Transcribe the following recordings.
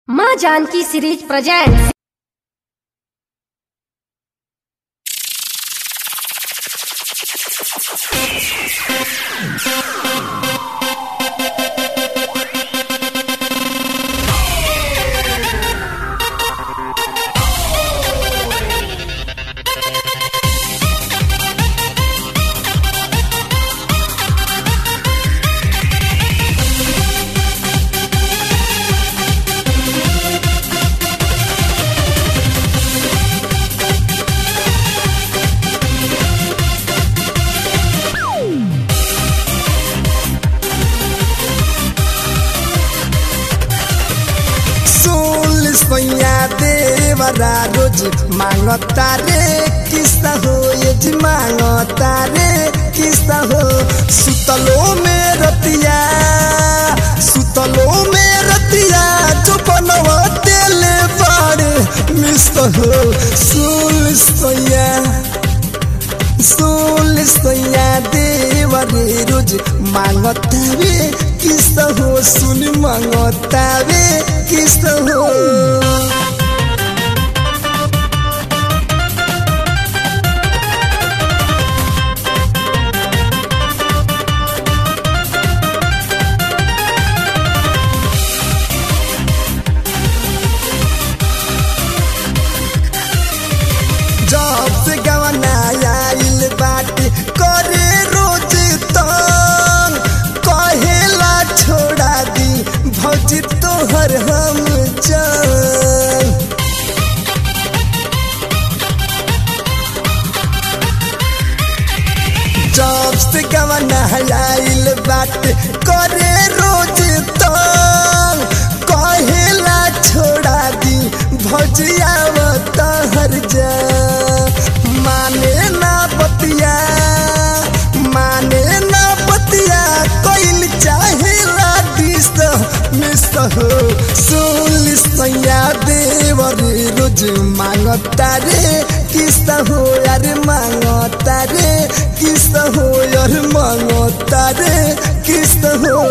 माँ Janaki series presents. देवरा रोज मांगता रे किस्ता हो ये जी मांगता रे किस्ता हो सुतलो में रतिया जो बनवा तेले बाड़े मिस्त हो सोया देवरे रोज मांगता रे किस्ता हो सुन मांगता रे किस्ता हो। जब से गवना आइल बाटे करे रोज तंग कहेला छोड़ा दी भौजी तोहर हम जान। जब से गवना आइल बाटे करे रोज तंग कहेला छोड़ा दी भौजी तोहर जान। माने ना बतिया कोइल चाहेला दिस मिस्त हो सोया देवरे रोज मांगता रे किस्ता हो यार मांगता रे किस्ता हो यार मांगता रे किस्ता हो।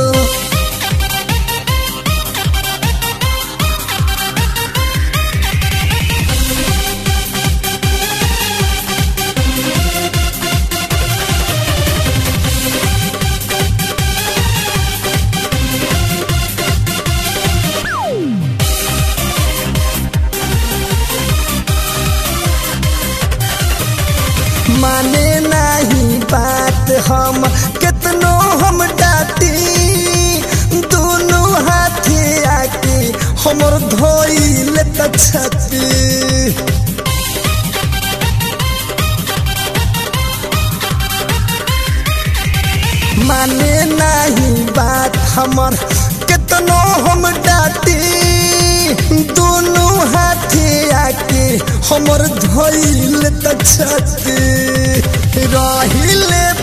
माने नहीं बात हम कितनो हम डाटी दोनों हाथे आके हमर धोइल त छाती। माने नहीं बात हमर कितनो हम डाटी दोनों हाथे आके हमर धोइल त छाती। रहिले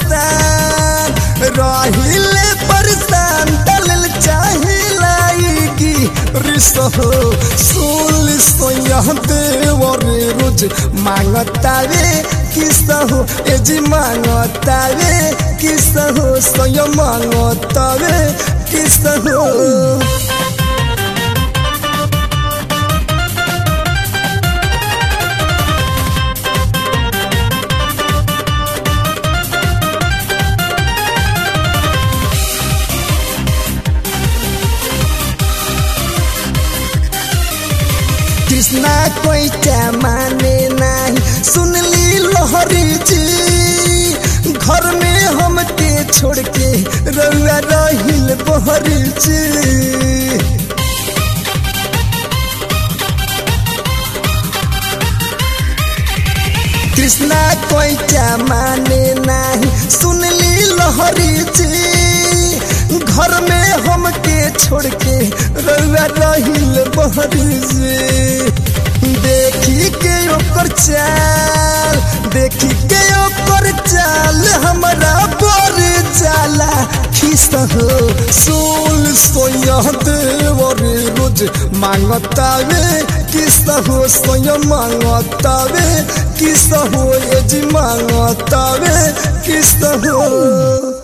परेशान दलल चाहिला की रिश्ता हो सोया देवरे रोज मांगता रे किस्ता हो ए जी मांगता रे किस्ता हो सोया मांगता रे किस्ता हो। कृष्णा कोई क्या माने नहीं सुनली लोहरी जी घर में हम के छोड़ के रउआ रहिल बहरी जी। कृष्णा कोई क्या माने नहीं सुनली लोहरी जी घर में हम के छोड़ के रउआ रहिल बहरी जी। देखी के ओकर चाल हमरा बर जाला खिस्ता हो सोया देवरे रोज मांगता रे किस्ता हो सोया मांगता रे किस्ता हो ये जी मांगता रे किस्ता हो।